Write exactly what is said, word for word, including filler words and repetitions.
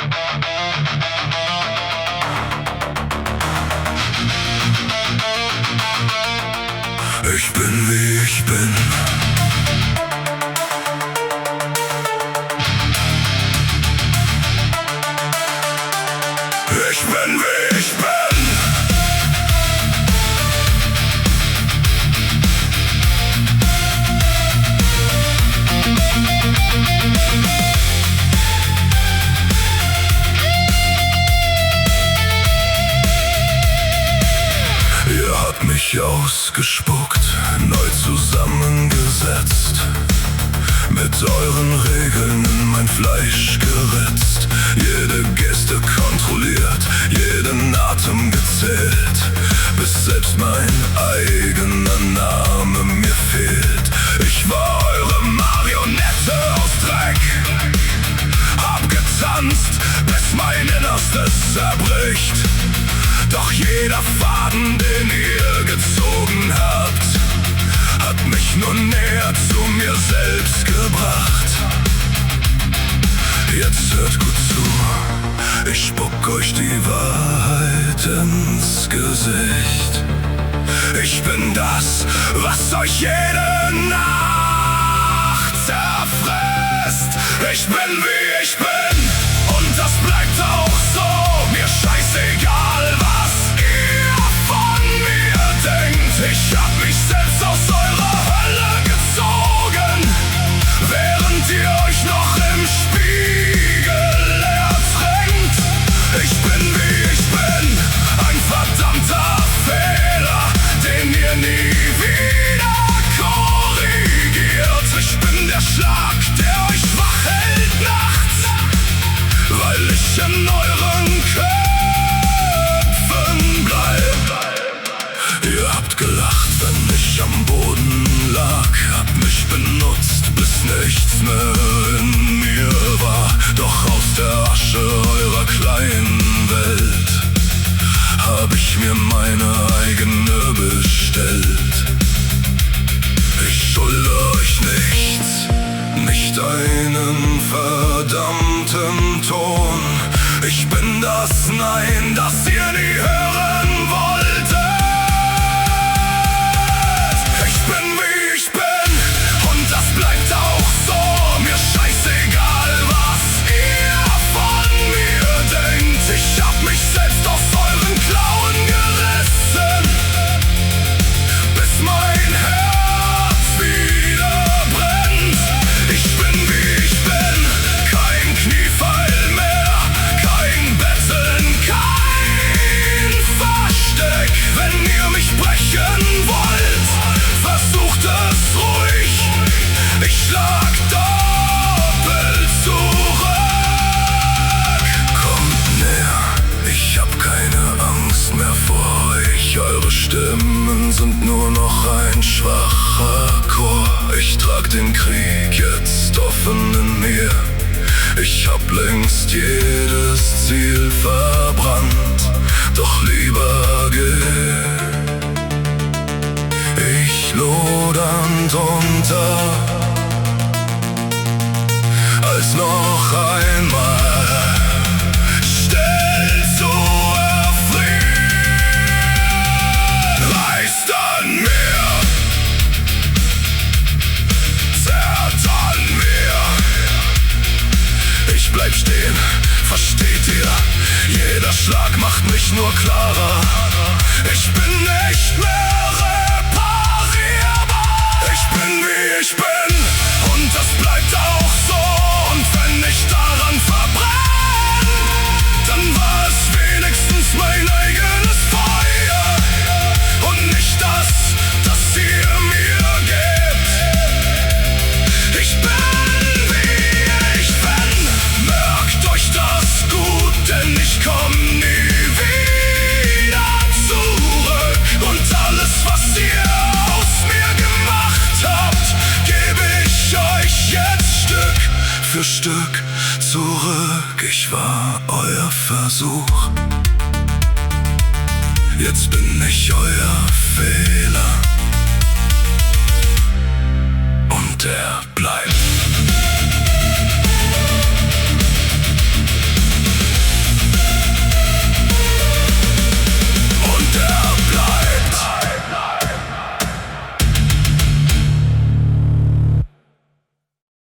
Ich bin wie ich bin. Ich bin wie ich bin. Ihr habt mich ausgespuckt, neu zusammengesetzt, mit euren Regeln in mein Fleisch geritzt, jede Geste kontrolliert, jeden Atem gezählt, bis selbst mein eigener Name mir fehlt. Ich war eure Marionette aus Dreck, hab getanzt, bis mein Innerstes zerbricht. Doch jeder Faden, den ihr gezogen habt, hat mich nur näher zu mir selbst gebracht. Jetzt hört gut zu, ich spuck euch die Wahrheit ins Gesicht. Ich bin das, was euch jede Nacht zerfrisst. Ich bin wie ich bin und das bleibt auch so. Mir scheißegal, was ihr von mir denkt. Ich hab mich selbst aus eurer Hölle gezogen, während ihr euch noch im Spiegel ertränkt. Ich bin wie ich bin, ein verdammter Fehler, den ihr nie wieder korrigiert. Ich bin der Schlag, der euch wach hält nachts, weil ich in euren Köpfen bleib. Ihr habt gelacht, wenn ich am Boden lag, habt mich benutzt, bis nichts mehr in mir war. Doch aus der Asche eurer kleinen Welt hab ich mir meine eigene bestellt. Ich schulde euch nichts, nicht einen verdammten Ton. Ich bin das Nein, das ihr nie hören wolltet. Ich bin wie ich bin und das bleibt auch so. Mir scheißegal, was ihr von mir denkt. Ich hab mich selbst aus euren Klauen gerissen, bis mein Herz wieder brennt. Ich bin wie ich bin, kein Kniefall mehr, kein Betteln, kein Versteck. Wenn ihr mich brechen wollt, versucht es ruhig, ich schlag doppelt zurück. Kommt näher, ich hab keine Angst mehr vor euch. Eure Stimmen sind nur noch ein schwacher Chor. Ich trag den Krieg jetzt offen in mir. Ich hab längst jedes Ziel verbrannt, doch lieber geh ich lodernd unter, als noch einmal still zu erfrieren. Reißt an mir, zerrt an mir. Ich bleib stehen, versteht ihr? Jeder Schlag macht mich nur klarer. Ich bin nicht mehr reparierbar. Ich bin wie ich bin und das bleibt auch so. Und wenn ich daran verbrenn, dann war es wenigstens mein eigenes Feuer und nicht das, das ihr mir gebt. Ich bin wie ich bin, merkt euch das gut, denn ich komm nie wieder zurück. Und alles, was ihr aus mir gemacht habt, gebe ich euch jetzt Stück für Stück zurück. Ich war euer Versuch, jetzt bin ich euer Fehler und der bleibt.